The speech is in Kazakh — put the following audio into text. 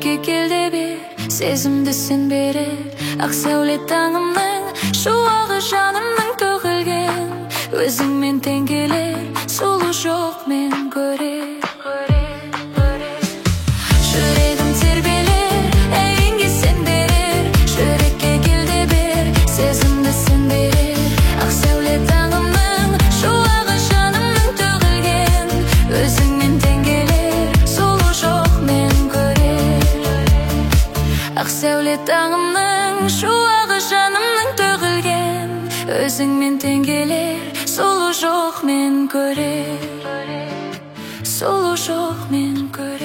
жүрекке кел де бер, сезімді сен берер. Ақ сәуле таңымның шуағы жанымның төгілген, өзіңмен тең келер, сұлу жоқ мен көрер. Жүрегім тербелер, әйінге сен берер, жүрекке кел де бер, сезімді сен берер. Ақ сәуле таңымның шуағы жанымның төгілген, өзіңмен тең келер, сұлу жоқ мен көрер. Ақ сәуле таңымның шуағы жанымның төгілген, өзіңмен тең келер, сұлу жоқ мен көрер, сұлу жоқ мен көрер.